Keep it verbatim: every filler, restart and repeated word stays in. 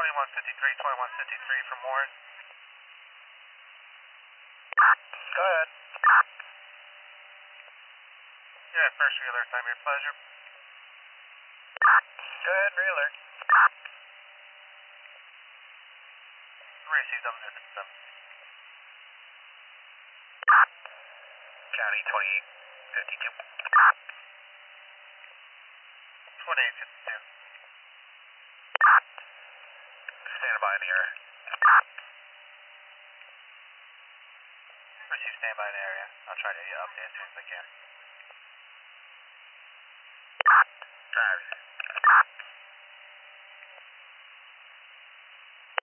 twenty-one fifty-three, twenty-one fifty-three from Warren. Go ahead. Yeah, first reeler, time your pleasure. Go ahead, reeler. Received up in the system. County twenty-eight fifty-two. twenty-eight fifty-two. Stand by in the air. Receive standby in the area. I'll try to update as soon as I can. Drive.